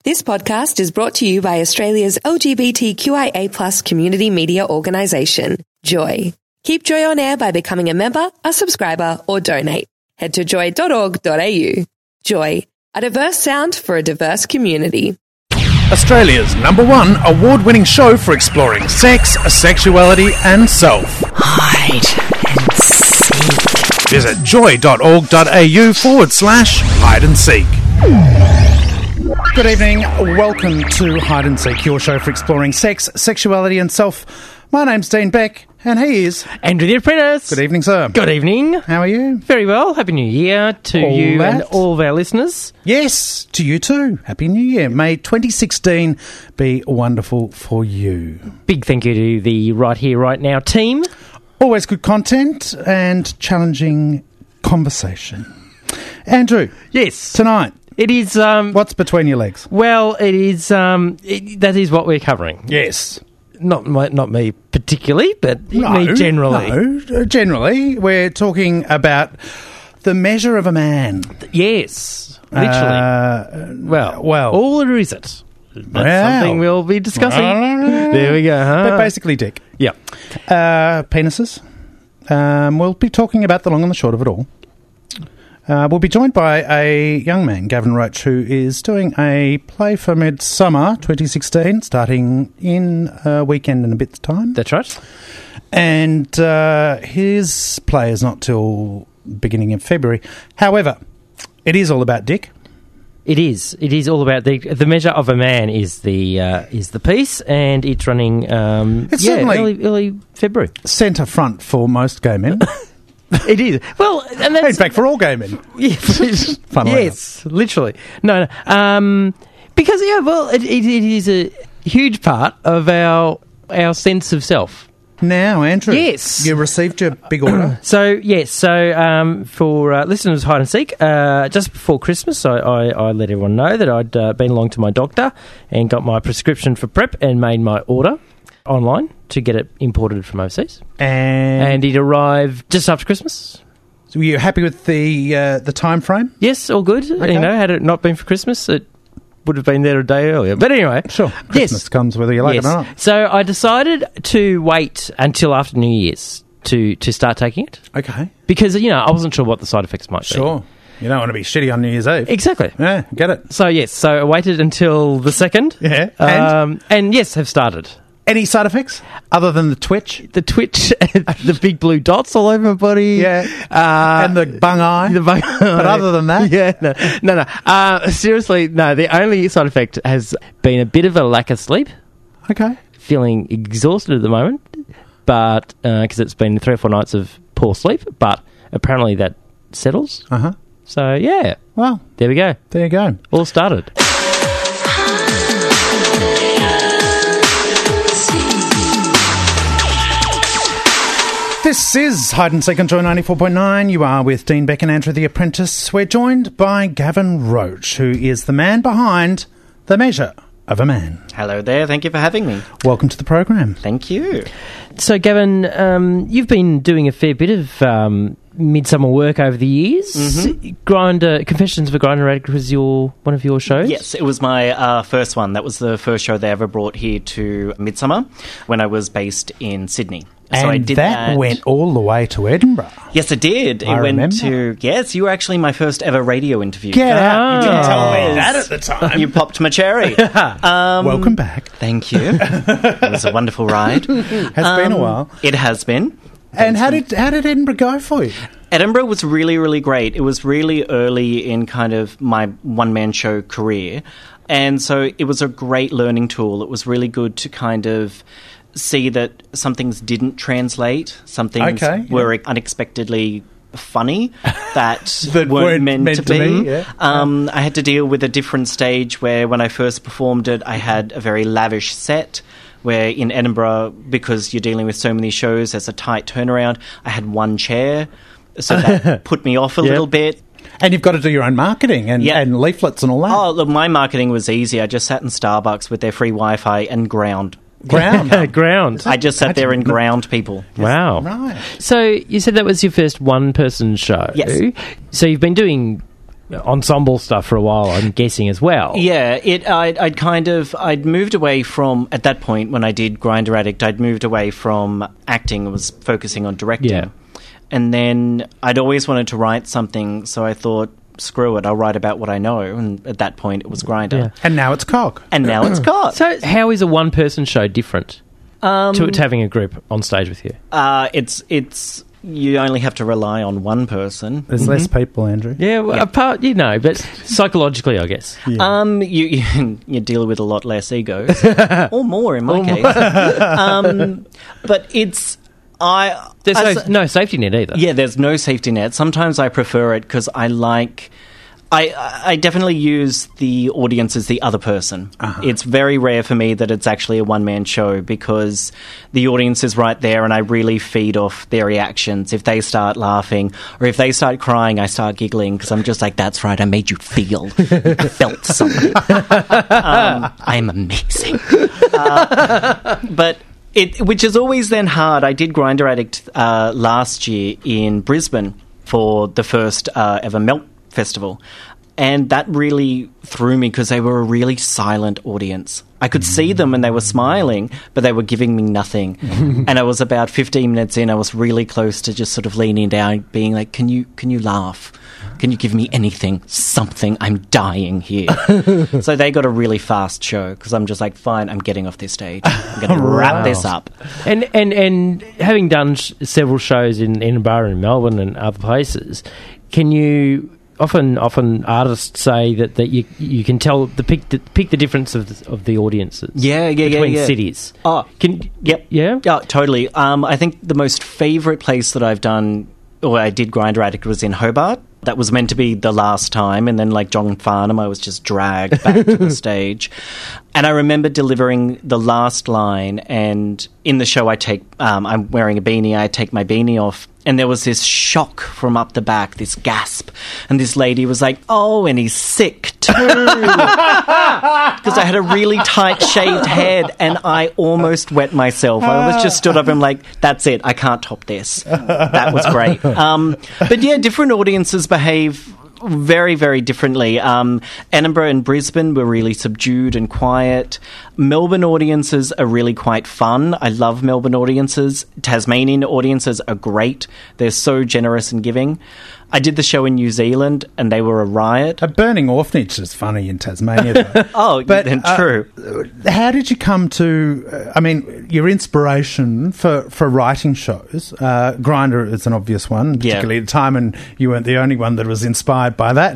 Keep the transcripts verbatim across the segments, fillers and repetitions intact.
This podcast is brought to you by Australia's L G B T Q I A plus community media organisation, Joy. Keep Joy on air by becoming a member, a subscriber, or donate. Head to joy dot org dot a u. Joy, a diverse sound for a diverse community. Australia's number one award-winning show for exploring sex, sexuality and self. Hide and seek. Visit joy dot org dot a u forward slash hide and seek. Good evening. Welcome to Hide and Seek, your show for exploring sex, sexuality and self. My name's Dean Beck, and he is Andrew the Apprentice. Good evening, sir. Good evening. How are you? Very well. Happy New Year to All you that. and all of our listeners. Yes, to you too. Happy New Year. May twenty sixteen be wonderful for you. Big thank you to the Right Here, Right Now team. Always good content and challenging conversation. Andrew, Yes. tonight, It is, um, what's between your legs? well, it is, um, it, that is what we're covering. Yes. Not my, not me particularly, but No, me generally. No, uh, generally, we're talking about the measure of a man. Yes. Literally. Uh, well, well. or is it? That's Well. something we'll be discussing. Well. There we go, huh? But basically, Dick. Yeah. Uh, penises. Um, we'll be talking about the long and the short of it all. Uh, we'll be joined by a young man, Gavin Roach, who is doing a play for Midsummer twenty sixteen, starting in a weekend and a bit's time. That's right. And uh, his play is not till beginning of February. However, it is all about Dick. It is. It is all about the the measure of a man is the uh, is the piece, and it's running. Um, It's yeah, certainly- early, early February. Centre front for most gay men. It is. Well, and In that's fact, for all gay men. yes, Funnily yes, literally. No, no. Um, because yeah, well, it, it, it is a huge part of our our sense of self. Now, Andrew. Yes. You received your big order. So yes, so um, for uh, listeners of Hide and Seek, uh, just before Christmas, I, I, I let everyone know that I'd uh, been along to my doctor and got my prescription for PrEP and made my order online to get it imported from overseas. And, And it arrived just after Christmas. so were you happy with the uh, the time frame? Yes, all good. Okay. You know, had it not been for Christmas, it would have been there a day earlier. But anyway, Sure. Christmas yes. comes whether you like yes. it or not. So I decided to wait until after New Year's to, to start taking it Okay. because, you know, I wasn't sure what the side effects might be. Sure. You don't want to be shitty on New Year's Eve. Exactly. Yeah, get it. So, yes, so I waited until the second. Yeah, and? Um, and yes, have started. Any side effects other than the twitch? The twitch, the big blue dots all over my body. Yeah. Uh, and the bung eye? The bung But other than that? Yeah, no, no, no. Uh, seriously, no, the only side effect has been a bit of a lack of sleep. Okay. Feeling exhausted at the moment, but because uh, it's been three or four nights of poor sleep, but apparently that settles. Uh-huh. So, yeah, Well, there we go. there you go. All started. This is Hide and Seek on Joy ninety-four point nine. You are with Dean Beck and Andrew the Apprentice. We're joined by Gavin Roach, who is the man behind The Measure of a Man. Hello there, thank you for having me. Welcome to the program. Thank you. So, Gavin, um, you've been doing a fair bit of um, midsummer work over the years. Mm-hmm. Grinder, Confessions of a Grinder Addict was your one of your shows. Yes, it was my uh, first one. That was the first show they ever brought here to Midsummer when I was based in Sydney. So and I did that, that went all the way to Edinburgh. Yes, it did. It I went remember. to yes. You were actually my first ever radio interview. Get out. You didn't tell me Yes. that at the time. You popped my cherry. um, Welcome back. Thank you. It was a wonderful ride. Has been a Um, while. It has been. And how did how did Edinburgh go for you? Edinburgh was really, really great. It was really early in kind of my one-man show career. And so it was a great learning tool. It was really good to kind of see that some things didn't translate. Some things Okay, yeah. were unexpectedly funny that, That weren't, weren't meant, meant to to be. be, yeah. Um, I had to deal with a different stage where when I first performed it, I had a very lavish set. Where in Edinburgh, because you're dealing with so many shows, there's a tight turnaround. I had one chair, so that put me off a Yep. little bit. And you've got to do your own marketing and, Yeah. and leaflets and all that. Oh, look, my marketing was easy. I just sat in Starbucks with their free Wi-Fi and ground. Ground. Ground. I just sat there and ground people. Wow. Right. So you said that was your first one-person show. Yes. So you've been doing ensemble stuff for a while, I'm guessing, as well. Yeah, it. I'd, I'd kind of I'd moved away from at that point when I did Grinder Addict. I'd moved away from acting and was focusing on directing. Yeah. And then I'd always wanted to write something, so I thought, screw it, I'll write about what I know. And at that point, it was Grinder. Yeah. And now it's Cog. And now it's Cog. So, how is a one-person show different Um, to, to having a group on stage with you? uh, it's it's you only have to rely on one person. There's less people, Andrew. Yeah, well, apart, you know, but psychologically, I guess. Yeah. Um, you, you you deal with a lot less egos, or more in my case. um, but it's I. There's as- no, no safety net either. Yeah, there's no safety net. Sometimes I prefer it because I like. I, I definitely use the audience as the other person. Uh-huh. It's very rare for me that it's actually a one-man show because the audience is right there and I really feed off their reactions. If they start laughing or if they start crying, I start giggling because I'm just like, that's right, I made you feel. You felt something. um, I'm amazing. Uh, but... It, which is always then hard. I did Grinder Addict uh, last year in Brisbane for the first uh, ever Melt Festival. And that really threw me because they were a really silent audience. I could see them and they were smiling, but they were giving me nothing. And I was about fifteen minutes in, I was really close to just sort of leaning down, being like, can you can you laugh? Can you give me anything, something? I'm dying here. So they got a really fast show because I'm just like, fine, I'm getting off this stage. I'm going to wrap Wow. this up. And and and having done sh- several shows in Edinburgh and Melbourne and other places, can you often often artists say that, that you you can tell the pick the, pick the difference of the, of the audiences Yeah, yeah, yeah, between yeah. cities. Oh, Can yep. yeah Yeah, totally. Um, I think the most favourite place that I've done, or I did Grinder Addict, was in Hobart. That was meant to be the last time, and then like John Farnham, I was just dragged back to the stage. And I remember delivering the last line, and in the show I take, um, I'm wearing a beanie, I take my beanie off, and there was this shock from up the back, this gasp, and this lady was like, oh, and he's sick too. Because I had a really tight shaved head, and I almost wet myself. I almost just stood up and like, that's it, I can't top this. That was great. Um, but yeah, different audiences behave very, very differently. Um, Edinburgh and Brisbane were really subdued and quiet. Melbourne audiences are really quite fun. I love Melbourne audiences. Tasmanian audiences are great. They're so generous and giving. I did the show in New Zealand, and they were a riot. A burning orphanage is funny in Tasmania, though. Oh, But, then uh, true. How did you come to, uh, I mean, your inspiration for, for writing shows? Uh, Grinder is an obvious one, particularly at the time, and you weren't the only one that was inspired by that,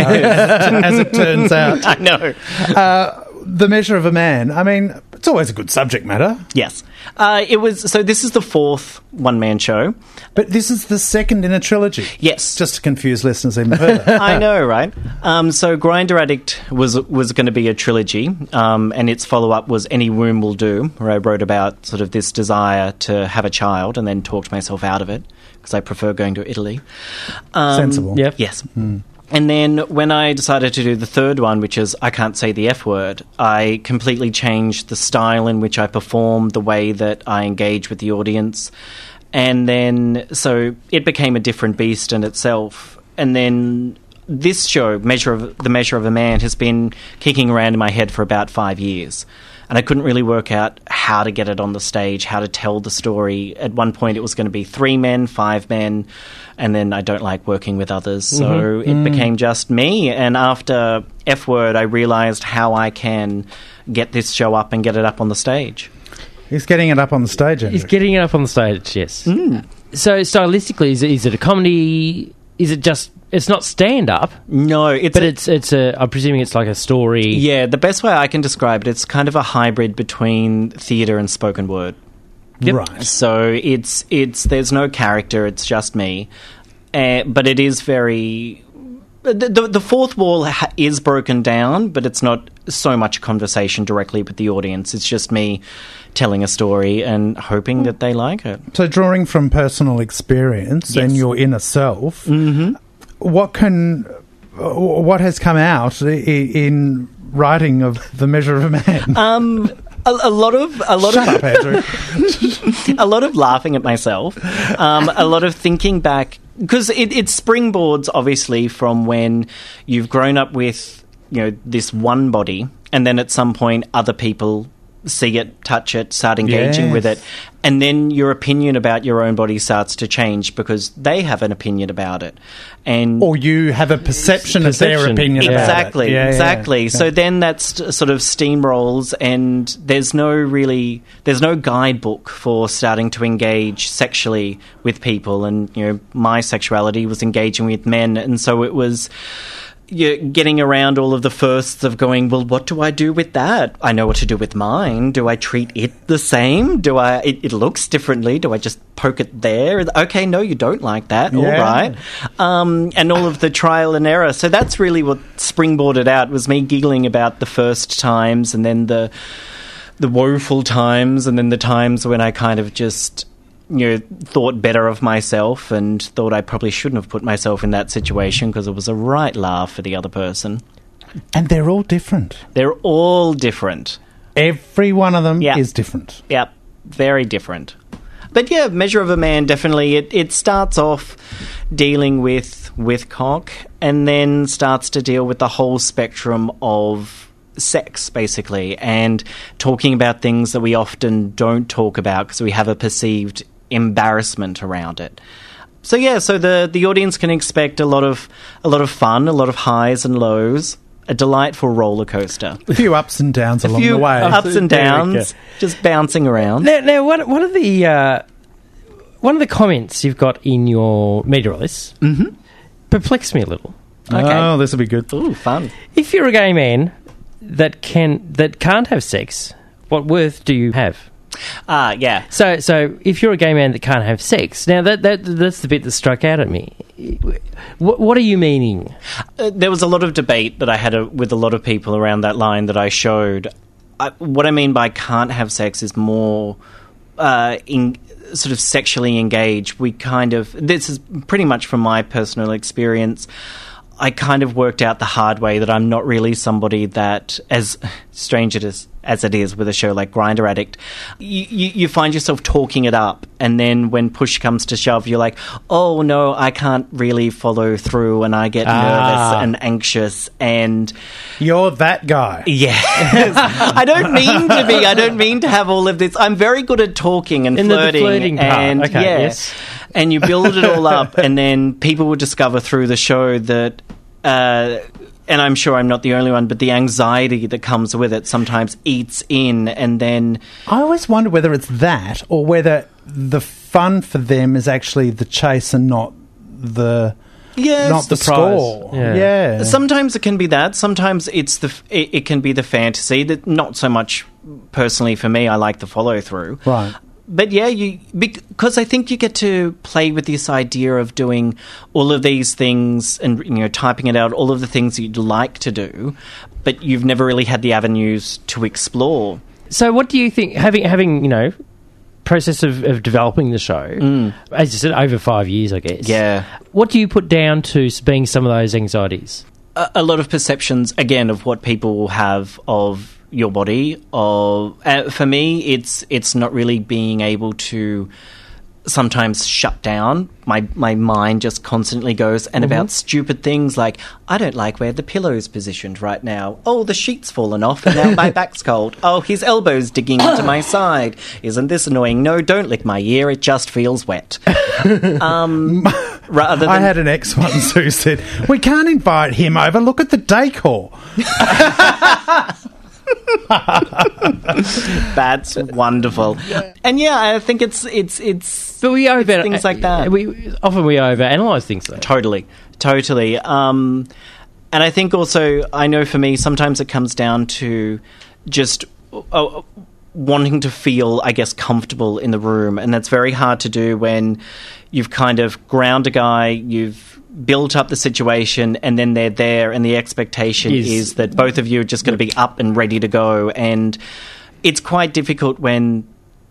uh, as it turns out. I know. Uh, The Measure of a Man, I mean, it's always a good subject matter. Yes. Uh, it was, so this is the fourth one-man show. But this is the second in a trilogy. Yes. Just to confuse listeners even further. I know, right? Um, so Grinder Addict was was going to be a trilogy, um, and its follow-up was Any Womb Will Do, where I wrote about sort of this desire to have a child and then talked myself out of it, because I prefer going to Italy. Um, Sensible. yeah Yes. And then when I decided to do the third one, which is I Can't Say the F Word, I completely changed the style in which I perform, the way that I engage with the audience. And then, so it became a different beast in itself. And then this show, Measure of The Measure of a Man, has been kicking around in my head for about five years. And I couldn't really work out how to get it on the stage, how to tell the story. At one point, it was going to be three men, five men, and then I don't like working with others. So Mm-hmm. it Mm. became just me. And after F Word, I realised how I can get this show up and get it up on the stage. He's getting it up on the stage, Andrew. He's getting it up on the stage, yes. Mm. So stylistically, is it, is it a comedy? Is it just, it's not stand-up, No, it's but a- it's, it's a, I'm presuming it's like a story. Yeah, the best way I can describe it, it's kind of a hybrid between theatre and spoken word. Yep. Right. So it's it's there's no character, it's just me, uh, but it is very. The, the, the fourth wall ha- is broken down, but it's not so much conversation directly with the audience. It's just me telling a story and hoping that they like it. So drawing from personal experience Yes. and your inner self, Mm-hmm. what can, uh, what has come out i- in writing of The Measure of a Man? Um, a, a lot of a lot Shut of up, Andrew. a lot of laughing at myself, um, a lot of thinking back, because it, it springboards obviously from when you've grown up with, you know, this one body, and then at some point other people see it, touch it, start engaging Yes. with it, and then your opinion about your own body starts to change because they have an opinion about it, and Or you have a perception, of their Perception. opinion about it. exactly, Yeah, yeah, exactly. yeah. So then that st- sort of steamrolls, and there's no really, there's no guidebook for starting to engage sexually with people. And you know, my sexuality was engaging with men, and so it was. You're getting around all of the firsts of going, well, what do I do with that? I know what to do with mine. Do I treat it the same? Do I? It, it looks differently. Do I just poke it there? Okay, no, you don't like that. All Yeah. right. Um, and all of the trial and error. So that's really what springboarded out, was me giggling about the first times, and then the the woeful times, and then the times when I kind of just, you know, thought better of myself and thought I probably shouldn't have put myself in that situation because it was a right laugh for the other person. And they're all different. They're all different. Every one of them Yeah. is different. Yep, very different. But yeah, Measure of a Man, definitely. It, it starts off dealing with, with cock, and then starts to deal with the whole spectrum of sex, basically, and talking about things that we often don't talk about because we have a perceived embarrassment around it. So yeah, so the the audience can expect a lot of a lot of fun, a lot of highs and lows, a delightful roller coaster, A few ups and downs a along few the way. ups and There we go. downs, just bouncing around. Now, now one, one of the uh, one of the comments you've got in your media release Mm-hmm. perplexed me a little. Okay. Oh, this will be good. Ooh, fun. If you're a gay man that can that can't have sex, what worth do you have? Ah, yeah. So, so if you're a gay man that can't have sex, now that, that that's the bit that struck out at me. What, what are you meaning? Uh, there was a lot of debate that I had a, with a lot of people around that line that I showed. I, what I mean by can't have sex is more uh, in, sort of sexually engaged. We kind of, this is pretty much from my personal experience, I kind of worked out the hard way that I'm not really somebody that, as strange it is, as it is with a show like Grindr Addict, you, you, you find yourself talking it up, and then when push comes to shove, you're like, oh no, I can't really follow through, and I get Ah. nervous and anxious, and You're that guy. yes, I don't mean to be, I don't mean to have all of this. I'm very good at talking and In the- the flirting, flirting part. and Okay, yeah, yes. and you build it all up, and then people will discover through the show that, uh, and I'm sure I'm not the only one, but the anxiety that comes with it sometimes eats in, and then I always wonder whether it's that or whether the fun for them is actually the chase and not the yes, not the, the prize. score. Yeah. Yeah. sometimes it can be that. Sometimes it's the f- it, it can be the fantasy that not so much personally for me. I like the follow through. Right. But yeah, you because I think you get to play with this idea of doing all of these things and, you know, typing it out, all of the things that you'd like to do, but you've never really had the avenues to explore. So, what do you think? Having having you know, process of, of developing the show, as you said, over five years, I guess. Yeah. What do you put down to being some of those anxieties? A, a lot of perceptions, again, of what people will have of your body. Of uh, for me, it's it's not really being able to sometimes shut down. My my mind just constantly goes and about stupid things like, I don't like where the pillow's positioned right now. Oh, the sheet's fallen off and now my back's cold. Oh, his elbow's digging into my side. Isn't this annoying? No, don't lick my ear. It just feels wet. um, rather than I had an ex once who said, "We can't invite him over. Look at the decor." That's wonderful. And yeah, I think it's it's it's But we over things like that. We often we overanalyze things though. totally, totally. Um, and I think also, I know for me, sometimes it comes down to just uh, wanting to feel, I guess, comfortable in the room, and that's very hard to do when you've kind of ground a guy, you've built up the situation, and then they're there, and the expectation Is- is that both of you are just going to be up and ready to go, and it's quite difficult when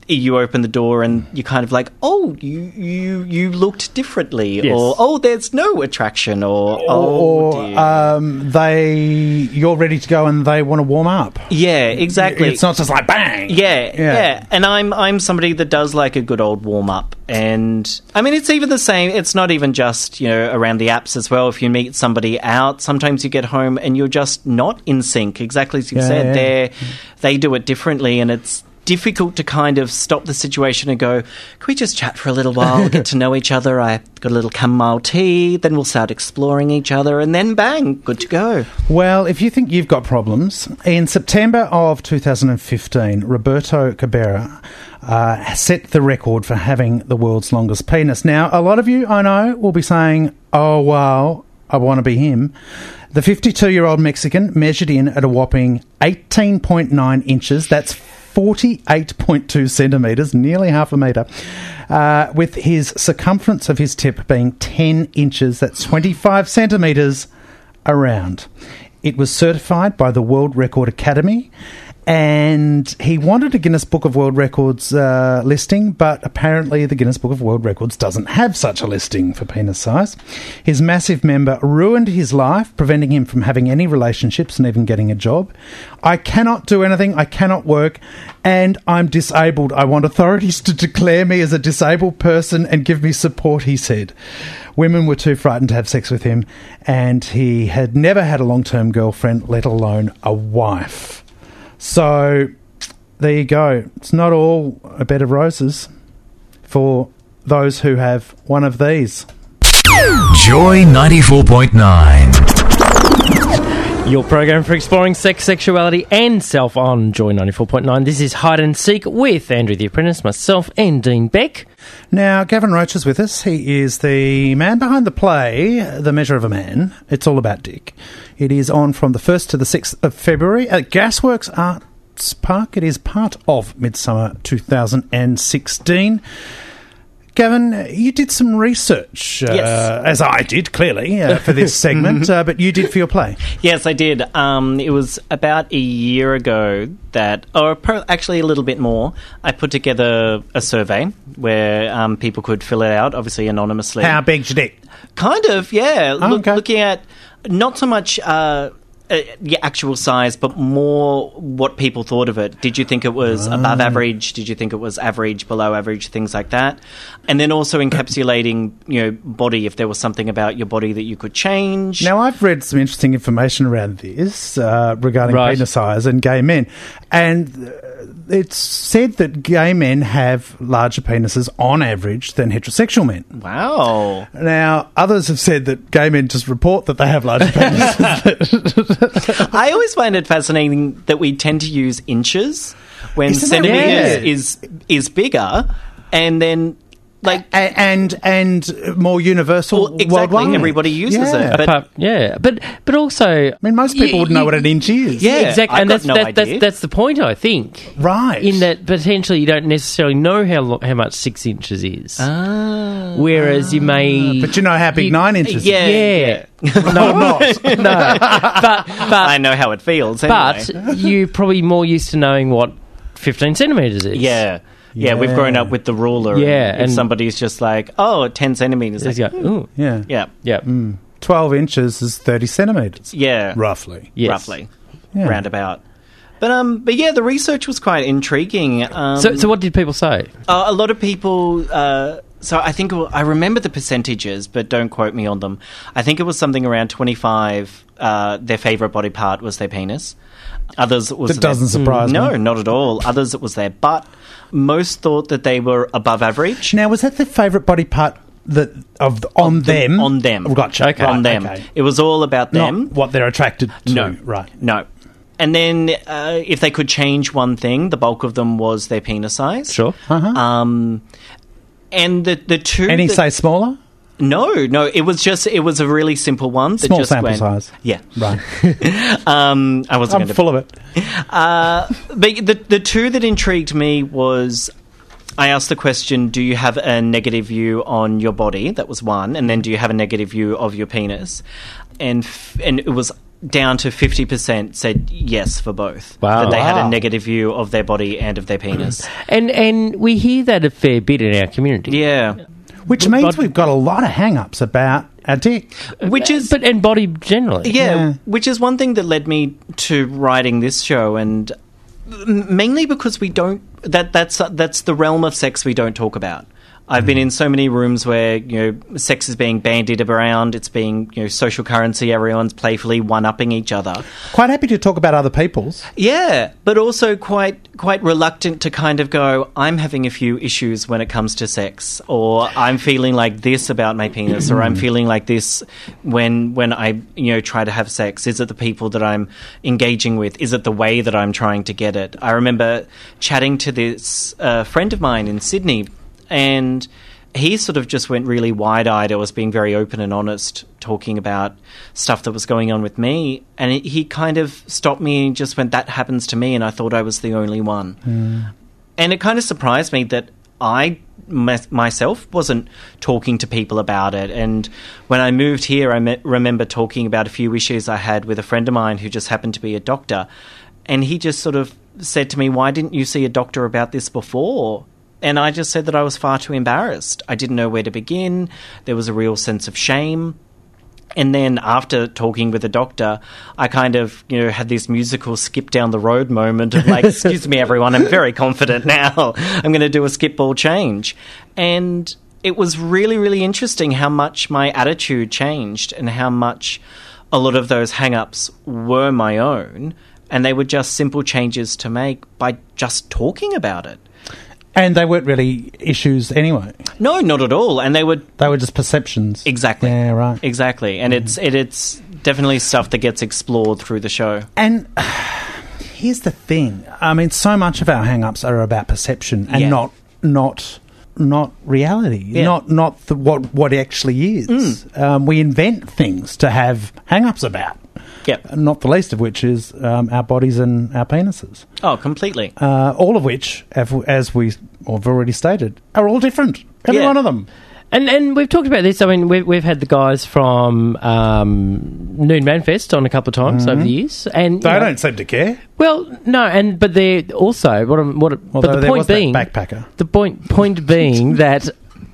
you open the door and you're kind of like, oh, you you you looked differently, Yes. or oh, there's no attraction, or oh, or dear. um, they you're ready to go and they want to warm up. yeah, exactly. It's not just like bang. Yeah, Yeah. yeah, and I'm I'm somebody that does like a good old warm up, and I mean it's even the same. It's not even just, you know, around the apps as well. If you meet somebody out, sometimes you get home and you're just not in sync. Exactly as you Yeah, said, yeah. they they do it differently, and it's difficult to kind of stop the situation and go, can we just chat for a little while, get to know each other? I got a little chamomile tea, then we'll start exploring each other, and then bang, good to go. Well, if you think you've got problems, in September of two thousand fifteen, Roberto Cabrera uh, set the record for having the world's longest penis. Now, a lot of you, I know, will be saying, oh, wow, I want to be him. The fifty-two-year-old Mexican measured in at a whopping eighteen point nine inches. That's forty-eight point two centimetres, nearly half a metre, uh, with his circumference of his tip being ten inches. That's twenty-five centimetres around. It was certified by the World Record Academy, and he wanted a Guinness Book of World Records uh, listing, but apparently the Guinness Book of World Records doesn't have such a listing for penis size. His massive member ruined his life, preventing him from having any relationships and even getting a job. I cannot do anything, I cannot work, and I'm disabled. I want authorities to declare me as a disabled person and give me support, he said. Women were too frightened to have sex with him, and he had never had a long-term girlfriend, let alone a wife. So, there you go. It's not all a bed of roses for those who have one of these. Joy ninety-four point nine. Your program for exploring sex, sexuality and self on Joy ninety-four point nine. This is Hide and Seek with Andrew the Apprentice, myself and Dean Beck. Now, Gavin Roach is with us. He is the man behind the play, The Measure of a Man. It's all about dick. It is on from the first to the sixth of February at Gasworks Arts Park. It is part of Midsummer two thousand sixteen. Gavin, you did some research, uh, Yes. as I did, clearly, uh, for this segment, uh, but you did for your play. Yes, I did. Um, it was about a year ago that, or pro- actually a little bit more, I put together a survey where um, people could fill it out, obviously anonymously. How big's your dick? Kind of, yeah. Oh, Look, okay. Looking at not so much uh, uh, the actual size, but more what people thought of it. Did you think it was Ah. above average? Did you think it was average, below average, things like that? And then also encapsulating, you know, body, if there was something about your body that you could change. Now, I've read some interesting information around this uh, regarding Right. penis size and gay men, and uh, it's said that gay men have larger penises on average than heterosexual men. Wow. Now, others have said that gay men just report that they have larger penises. I always find it fascinating that we tend to use inches when Isn't that centimeters weird? is is bigger, and then like A- and and more universal well, exactly worldwide. everybody uses Yeah. it. But Apart- yeah, but but also, I mean, most people You- would know you- what an inch is. Yeah. exactly, I've and got that's no that, idea. that's that's the point, I think. Right. In that potentially you don't necessarily know how lo- how much six inches is, ah, whereas you may. But you know how big you- nine inches yeah, is. yeah, No, I'm not. no, but but I know how it feels. Anyway. but you're probably more used to knowing what fifteen centimeters is. yeah. Yeah, we've Yeah. grown up with the ruler. Yeah, and if and- somebody's just like, oh, ten centimeters. It's Like, like, ooh, Yeah. yeah, yeah, twelve inches is thirty centimetres, yeah, roughly. yes. roughly, Yeah. roundabout. But um, but yeah, the research was quite intriguing. Um, So so what did people say? Uh, a lot of people. Uh, so I think it wa- I remember the percentages, but don't quote me on them. I think it was something around twenty-five. Uh, their favorite body part was their penis. Others it was That doesn't their- surprise no, me. not at all. Others it was their butt. Most thought that they were above average. Now, was that the favourite body part that of on them? On them. Gotcha. Okay. Right, on them. okay. It was all about them. Not what they're attracted to. No. Right. No. And then uh, if they could change one thing, the bulk of them was their penis size. Sure. Uh-huh. Um, and the the two. Any that- say smaller? No, no. It was just it was a really simple one. That Small just sample went, size. Yeah. Right. Um, I wasn't I'm going to. full of it. Uh, but the the two that intrigued me was. I asked the question, do you have a negative view on your body? That was one. And then do you have a negative view of your penis? And f- and it was down to fifty percent said yes for both. Wow. That they had Wow. a negative view of their body and of their penis. And and we hear that a fair bit in our community. Yeah. Which But- means but- we've got a lot of hang-ups about our dick. Which is... But and body generally. Yeah, Yeah. which is one thing that led me to writing this show, and m- mainly because we don't that that's that's the realm of sex we don't talk about. I've been in so many rooms where, you know, sex is being bandied around, it's being, you know, social currency, everyone's playfully one-upping each other. Quite happy to talk about other people's. Yeah, but also quite quite reluctant to kind of go, I'm having a few issues when it comes to sex, or I'm feeling like this about my penis, or I'm feeling like this when when I, you know, try to have sex. Is it the people that I'm engaging with? Is it the way that I'm trying to get it? I remember chatting to this uh, friend of mine in Sydney, and he sort of just went really wide-eyed. I was being very open and honest, talking about stuff that was going on with me. And he he kind of stopped me and just went, that happens to me, and I thought I was the only one. Mm. And it kind of surprised me that I my, myself wasn't talking to people about it. And when I moved here, I me- remember talking about a few issues I had with a friend of mine who just happened to be a doctor. And he just sort of said to me, why didn't you see a doctor about this before? And I just said that I was far too embarrassed. I didn't know where to begin. There was a real sense of shame. And then after talking with the doctor, I kind of, you know, had this musical skip down the road moment of like, excuse me, everyone, I'm very confident now. I'm going to do a skip ball change. And it was really, really interesting how much my attitude changed and how much a lot of those hang-ups were my own. And they were just simple changes to make by just talking about it. And they weren't really issues anyway. No, not at all. And they were They were just perceptions. exactly, Yeah, right. exactly. And it's it, it's definitely stuff that gets explored through the show. And here's the thing. I mean, so much of our hang-ups are about perception and Yeah. not not not reality, Yeah. not not the, what what actually is. Um, we invent things to have hang-ups about, Yep. not the least of which is um, our bodies and our penises. Oh, completely. Uh, all of which, have- as we have already stated, are all different. Every Yeah. one of them. And and we've talked about this. I mean, we've we've had the guys from um, Noon Manfest on a couple of times over the years, and you They know, don't seem to care. Well, no, and but they're also what. I'm- what Although but the there point was that being, backpacker. the point point being that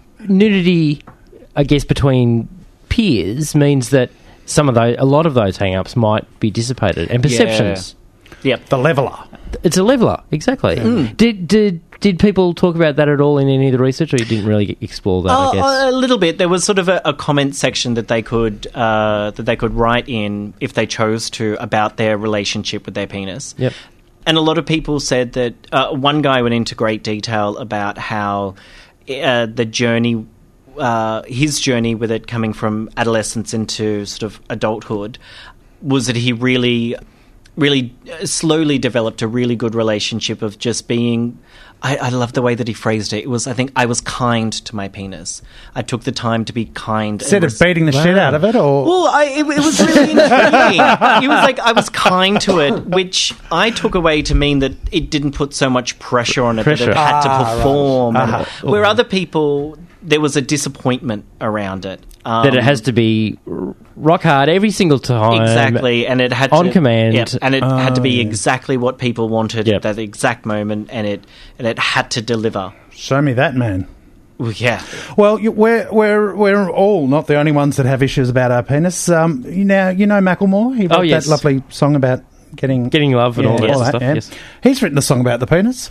nudity, I guess, between peers means that some of those, a lot of those hang-ups might be dissipated, and perceptions. Yep. The leveller. It's a leveler, exactly. Mm. Did did did people talk about that at all in any of the research, or you didn't really explore that? I Oh, guess. a little bit. There was sort of a, a comment section that they could uh, that they could write in if they chose to about their relationship with their penis. Yep. And a lot of people said that uh, one guy went into great detail about how uh, the journey, uh, his journey with it coming from adolescence into sort of adulthood, was that he really, really slowly developed a really good relationship of just being. I, I love the way that he phrased it. It was, I think, I was kind to my penis. I took the time to be kind. Instead and of res- beating the shit out of it, or well, I, it, it was really intriguing. He was like, I was kind to it, which I took away to mean that it didn't put so much pressure on it Pressure. that it had Ah, to right. perform. and- Uh-huh. Where other people, there was a disappointment around it. Um, that it has to be r- rock hard every single time. Exactly, and it had on to, command. yep, and it had to be Oh, yeah. exactly what people wanted Yep. at that exact moment, and it and it had to deliver. show me that man. Well, yeah, Well, you, we're we're we're all not the only ones that have issues about our penis. Um, you know, you know Macklemore. He wrote Oh, yes. that lovely song about getting Getting love and all that stuff, yes. He's written a song about the penis.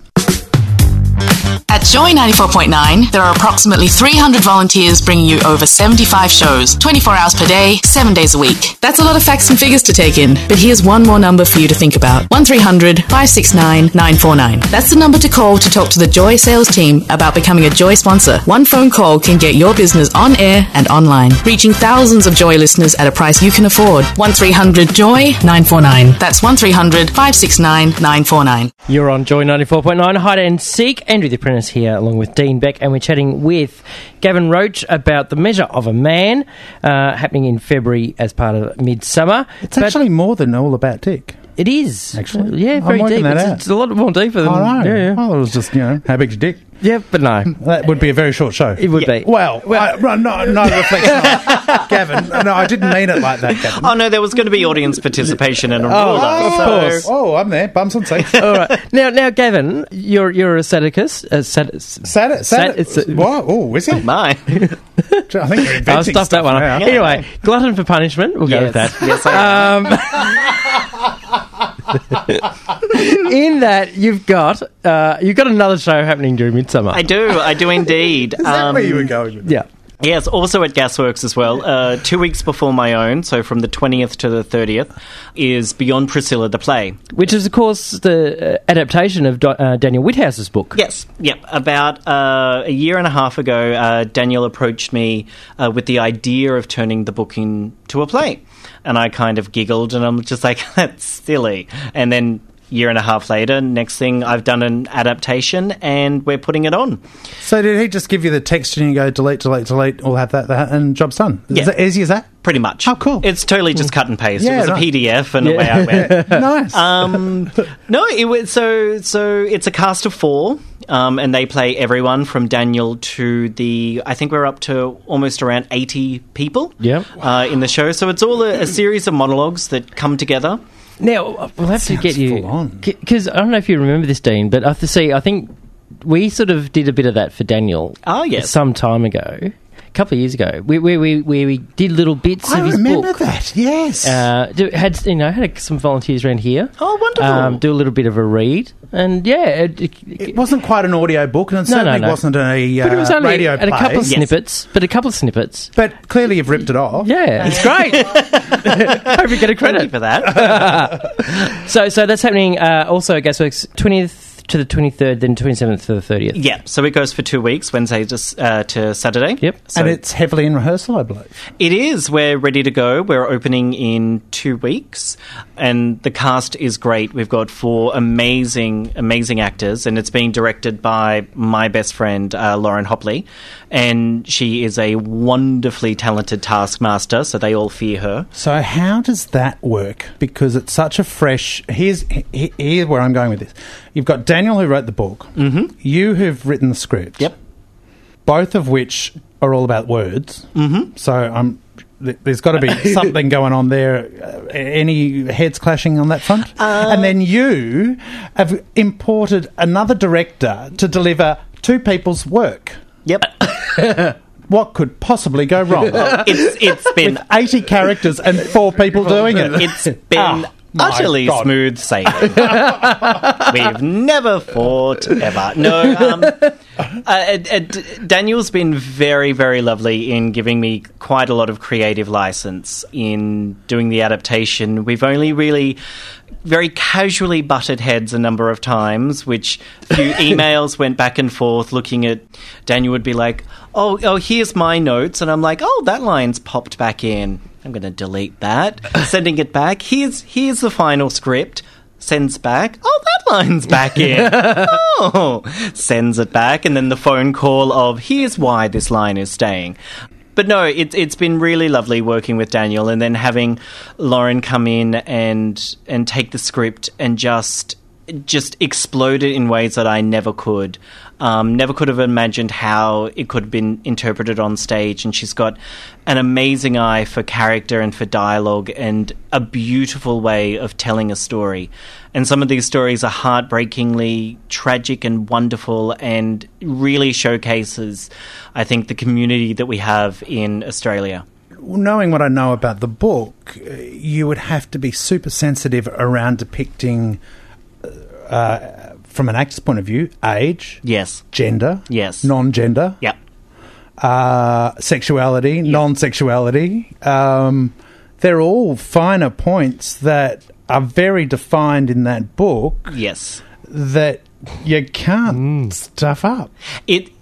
At Joy ninety-four point nine, there are approximately three hundred volunteers bringing you over seventy-five shows, twenty-four hours per day, seven days a week. That's a lot of facts and figures to take in, but here's one more number for you to think about. one three hundred, five six nine, nine four nine. That's the number to call to talk to the Joy sales team about becoming a Joy sponsor. One phone call can get your business on air and online, reaching thousands of Joy listeners at a price you can afford. one three hundred, joy, nine four nine. That's one three hundred, five six nine, nine four nine. You're on Joy ninety-four point nine, Hide and Seek. Andrew the Apprentice here, along with Dean Beck, and we're chatting with Gavin Roach about The Measure of a Man, uh, happening in February as part of Midsummer. It's actually more than all about dick. It is. Actually. Yeah, I'm very working deep. that It's, out. it's a lot more deeper than... I know. Yeah, yeah. Well, it was just, you know, how big's your dick? Yeah, but no. That would be a very short show. It would be. Well, I, well no, no reflection on Gavin. No, I didn't mean it like that, Gavin. Oh, no, there was going to be audience participation and a Oh, ruler. of so- course. Oh, I'm there. Bums on seats. All right. Now, now, Gavin, you're you're a satiricus. A sat- Sat it. Sat it. it's a- What? Oh, is it? My. I think we're inventing I'll stuff that stuff one up. now. Anyway, glutton for punishment. We'll go with Yes. that. Yes, I am. Um, in that, you've got uh, you've got another show happening during Midsummer. I do. I do indeed. Is that where you were going with yeah. Yes, also at Gasworks as well. Uh, two weeks before my own, so from the twentieth to the thirtieth, is Beyond Priscilla, the play. Which is, of course, the uh, adaptation of Do- uh, Daniel Whithouse's book. Yes, yep. About uh, a year and a half ago, uh, Daniel approached me uh, with the idea of turning the book into a play. And I kind of giggled, and I'm just like, that's silly. And then year and a half later, next thing, I've done an adaptation, and we're putting it on. So did he just give you the text and you go delete, delete, delete, we'll have that, that, and job's done? Is Yeah. that easy as that? Pretty much. Oh, cool. It's totally just cut and paste. Yeah, it was right. a P D F, and away I went. Nice. Um, no, it was so so. It's a cast of four, um, and they play everyone from Daniel to the. I think we're up to almost around eighty people. Yep. Uh, in the show, so it's all a, a series of monologues that come together. Now, we'll have to get Sounds you... full on. Because I don't know if you remember this, Dean, but I have to see, I think we sort of did a bit of that for Daniel Oh, yes. some time ago, a couple of years ago, where we, we, we, we did little bits I of his remember book. that, yes. Uh, do, had you know had some volunteers around here. Oh, wonderful. Um, do a little bit of a read, and yeah, it, it, it wasn't quite an audio book, and it No, no, certainly no. wasn't a uh, but it was only radio and a couple of play. Yes. snippets, but a couple of snippets. But clearly you've ripped it off. Yeah, it's great. Hope you get a Thank you credit. for that. So, so that's happening uh, also at Gasworks twentieth to the twenty-third, then twenty-seventh to the thirtieth. Yeah, so it goes for two weeks, Wednesday to, s- uh, to Saturday. Yep. So And it's heavily in rehearsal, I believe. It is. We're ready to go. We're opening in two weeks, and the cast is great. We've got four amazing, amazing actors, and it's being directed by my best friend, uh, Lauren Hopley, and she is a wonderfully talented taskmaster, so they all fear her. So how does that work? Because it's such a fresh... Here's, he- here's where I'm going with this. You've got Daniel who wrote the book. Mm-hmm. You who've written the script. Yep. Both of which are all about words. Mm-hmm. So I'm... th- There's got to be something going on there. Uh, any heads clashing on that front? Uh, and then you have imported another director to deliver two people's work. Yep. What could possibly go wrong? it's it's been eighty characters and four people doing it. it's been Ah, my utterly God. smooth sailing. We've never fought ever. No, um, uh, uh, uh, D- Daniel's been very, very lovely in giving me quite a lot of creative license in doing the adaptation. We've only really very casually butted heads a number of times, which a few emails went back and forth looking at... Daniel would be like, oh, oh, here's my notes. And I'm like, oh, that line's popped back in. I'm going to delete that. Sending it back. Here's here's the final script. Sends back. Oh, that line's back in. Oh, sends it back. And then the phone call of, here's why this line is staying. But no, it, it's been really lovely working with Daniel, and then having Lauren come in and and take the script and just just explode it in ways that I never could. Um, never could have imagined how it could have been interpreted on stage. And she's got an amazing eye for character and for dialogue and a beautiful way of telling a story. And some of these stories are heartbreakingly tragic and wonderful and really showcases, I think, the community that we have in Australia. Knowing what I know about the book, uh, you would have to be super sensitive around depicting, uh, from an actor's point of view, age, Yes. gender, Yes. non-gender, Yep. uh, sexuality, non-sexuality. Um, they're all finer points that are very defined in that book Yes. that you can't stuff up. It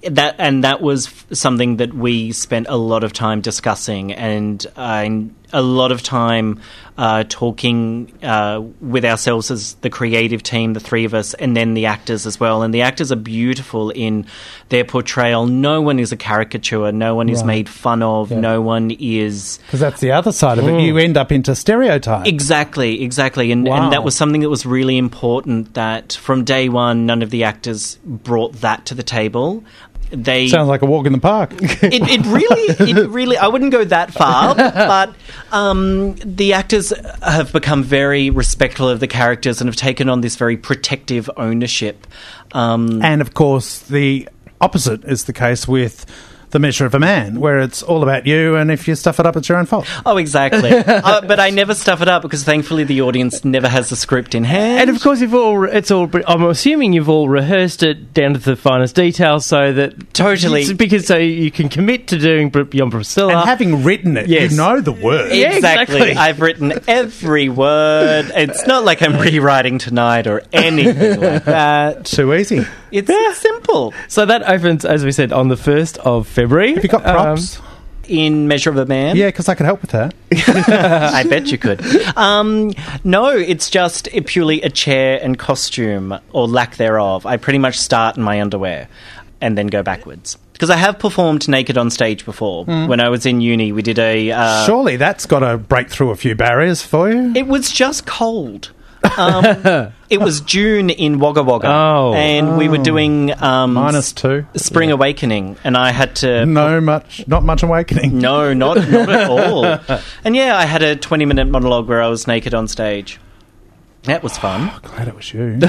that and that was f- something that we spent a lot of time discussing, and uh, a lot of time uh, talking uh, with ourselves as the creative team, the three of us, and then the actors as well. And the actors are beautiful in their portrayal. No one is a caricature. No one is Right. made fun of. Yeah. No one is... Because that's the other side of it. You end up into stereotype. Exactly, exactly. And, Wow. and that was something that was really important, that from day one, none of the actors brought that to the table. They Sounds like a walk in the park. it, it really, it really. I wouldn't go that far, but um, the actors have become very respectful of the characters and have taken on this very protective ownership. Um, And, of course, the opposite is the case with The Measure of a Man, where it's all about you, and if you stuff it up, it's your own fault. oh, exactly. uh, but I never stuff it up because thankfully the audience never has the script in hand. And of course, you've all, it's all, I'm assuming you've all rehearsed it down to the finest details so that... Totally. Because so you can commit to doing Br- Beyond Priscilla. And having written it, Yes. you know the words. Yeah, exactly. I've written every word. It's not like I'm rewriting tonight or anything like that. Too easy. It's simple. So that opens, as we said, on the first of February. Have you got props? Um, In Measure of a Man? yeah, because I could help with that. I bet you could. Um, no, it's just purely a chair and costume, or lack thereof. I pretty much start in my underwear and then go backwards. Because I have performed naked on stage before. When I was in uni, we did a... Uh, Surely that's got to break through a few barriers for you. It was just cold. Um, it was June in Wagga Wagga. Oh. And we were doing... Um, Minus two. Spring Awakening, and I had to... No much, not much awakening. No, not, not at all. And yeah, I had a twenty-minute monologue where I was naked on stage. That was fun. Glad it was you.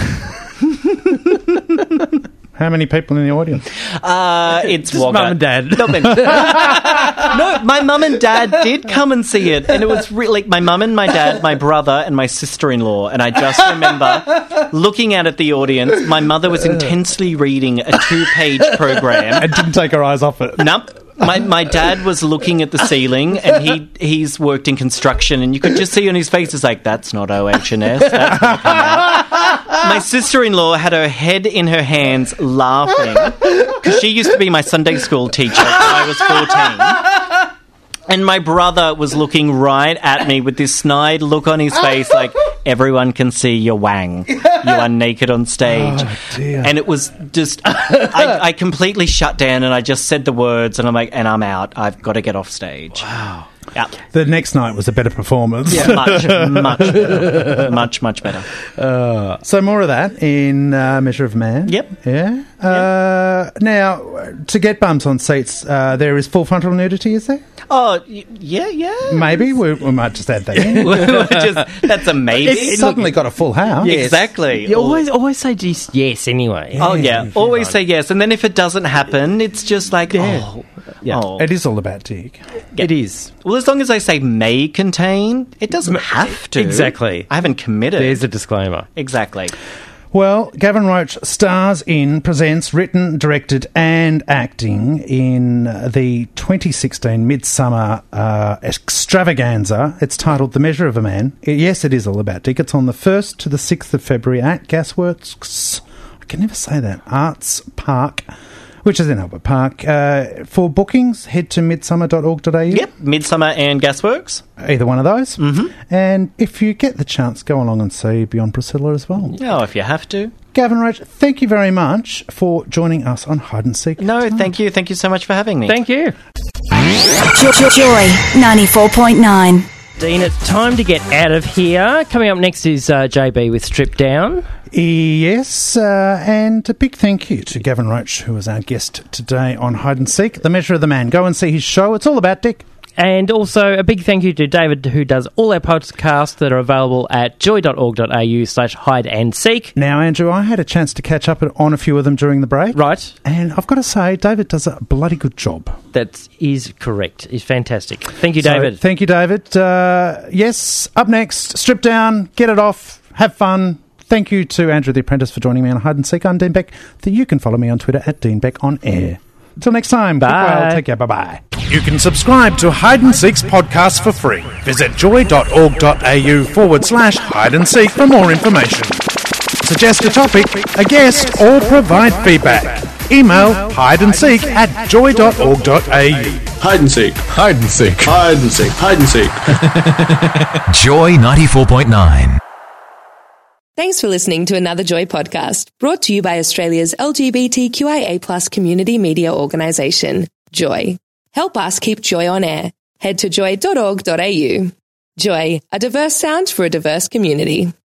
How many people in the audience? Uh, it's Just Wagga. mum and dad. No, but- no, my mum and dad did come and see it, and it was really my mum and my dad, my brother and my sister-in-law. And I just remember looking out at the audience. My mother was intensely reading a two-page program. And didn't take her eyes off it. Nope. My my dad was looking at the ceiling, and he he's worked in construction, and you could just see on his face, it's like, that's not O H and S. That's gonna come out. My sister-in-law had her head in her hands laughing, because she used to be my Sunday school teacher when I was fourteen. And my brother was looking right at me with this snide look on his face, like, everyone can see your wang. You are naked on stage. Oh, dear. And it was just, I, I completely shut down, and I just said the words, and I'm like, and I'm out. I've got to get off stage. Wow. Yeah. The next night was a better performance. Much, much better. Much, much better. So more of that in uh, Measure of Man. Yep. Yeah. Uh, now, to get bums on seats, uh, there is full frontal nudity, is there? Oh, y- yeah, yeah. Maybe. We, we might just add that in. Just, that's a maybe. It's suddenly got a full house. Exactly. You always, always say just yes anyway. Oh, yeah. Always say yes. And then if it doesn't happen, it's just like, oh. Yeah. oh. It is all about Dig. It is. Well, as long as I say may contain, it doesn't have to. Exactly. I haven't committed. There's a disclaimer. Exactly. Well, Gavin Roach stars in, presents, written, directed and acting in the twenty sixteen Midsummer uh, Extravaganza. It's titled The Measure of a Man. I- yes, it is all about Dick. It's on the first to the sixth of February at Gasworks. I can never say that. Arts Park, which is in Albert Park. Uh, for bookings, head to midsummer dot org dot a u. Yep. Midsummer and Gasworks. Either one of those. Mm-hmm. And if you get the chance, go along and see Beyond Priscilla as well. Oh, if you have to. Gavin Roach, thank you very much for joining us on Hide and Seek. No, thank you. Thank you so much for having me. Thank you. Joy ninety-four point nine. Dean, it's time to get out of here. Coming up next is uh, J B with Strip Down. Yes, uh, and a big thank you to Gavin Roach, who was our guest today on Hide and Seek, The Measure of the Man. Go and see his show. It's all about Dick. And also a big thank you to David, who does all our podcasts that are available at joy dot org dot a u slash hide and seek. Now, Andrew, I had a chance to catch up on a few of them during the break. Right. And I've got to say, David does a bloody good job. That is correct. Is fantastic. Thank you, So, David. thank you, David. Uh, yes, up next, Strip Down, get it off, have fun. Thank you to Andrew the Apprentice for joining me on Hide and Seek. I'm Dean Beck. You can follow me on Twitter at Dean Beck on air. Until next time, Bye. keep well, take care, bye-bye. You can subscribe to Hide and Seek's podcast for free. Visit joy dot org dot a u forward slash hide and seek for more information. Suggest a topic, a guest, or provide feedback. email hideandseek at joy dot org dot a u. Hide and seek. Hide and seek. Hide and seek. Hide and seek. Joy ninety-four point nine. Thanks for listening to another Joy podcast, brought to you by Australia's L G B T Q I A plus community media organisation, Joy. Help us keep Joy on air. Head to joy dot org dot a u. Joy, a diverse sound for a diverse community.